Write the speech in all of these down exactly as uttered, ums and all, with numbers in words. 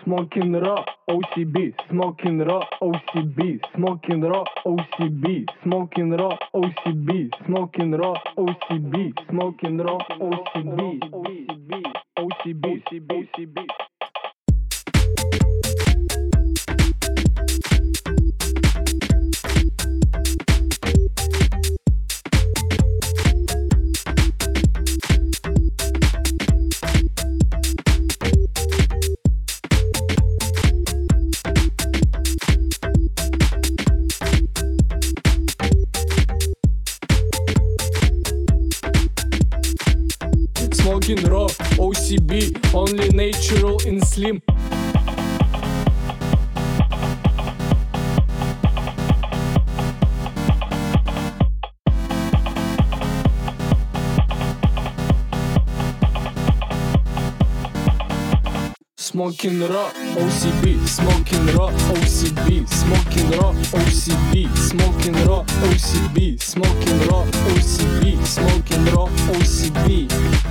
Smoking raw, O C B, smoking raw, O C B, smoking raw, O C B, smoking raw, O C B, smoking raw, O C B, smoking raw, O C B, O C B, O C B, O C B. Smoking raw, O C B, only natural and slim. Smoking raw, O C B, smoking raw, O C B, smoking raw, O C B, smoking raw, O C B, smoking raw, O C B, smoking raw, O C B.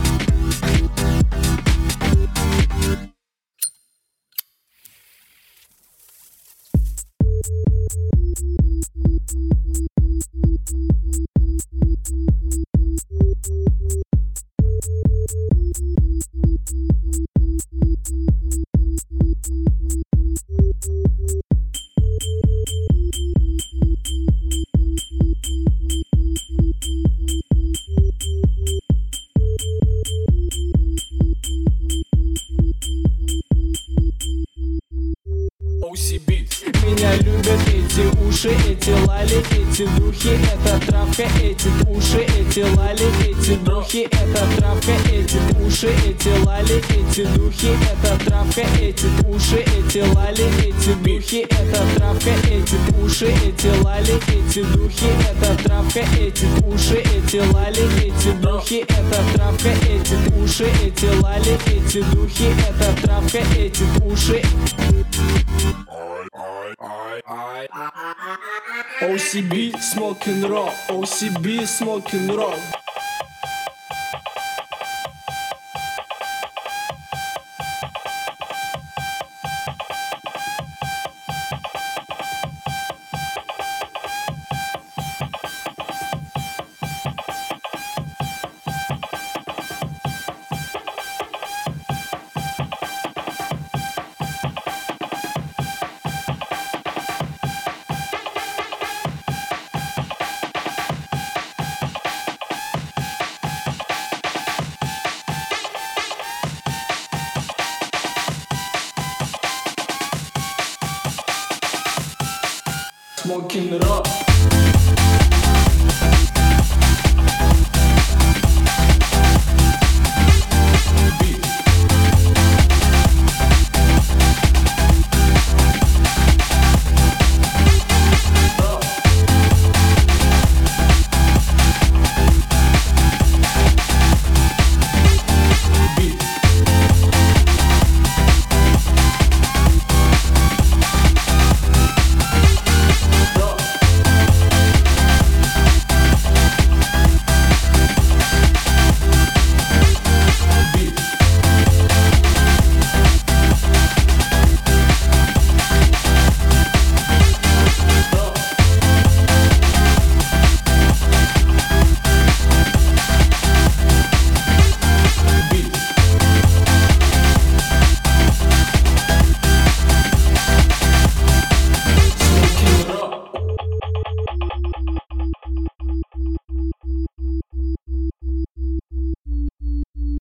о си би. Меня любят эти уши, эти лали, эти духи, это травка, эти уши, эти лали, эти духи, это травка, эти уши, эти лали, эти духи, это травка, эти уши, эти лали, эти духи, это травка, эти уши, эти лали, эти духи, это травка, эти уши, эти лали, эти духи, это травка, эти уши, эти лали, эти духи, это травка, эти уши. о си би, smoking raw, о си би, smoking raw. Smoking raw.